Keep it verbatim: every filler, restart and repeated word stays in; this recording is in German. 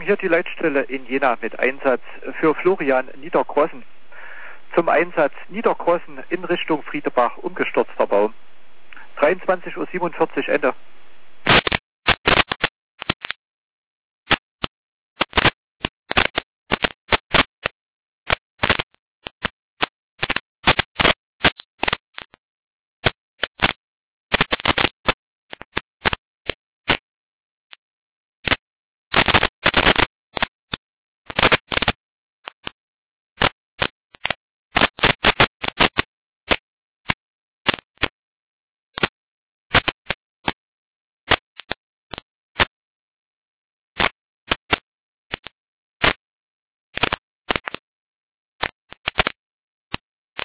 hier die Leitstelle in Jena mit Einsatz für Florian Niedergrossen. Zum Einsatz Niedergrossen in Richtung Friedebach, umgestürzter Baum. dreiundzwanzig Uhr siebenundvierzig Ende.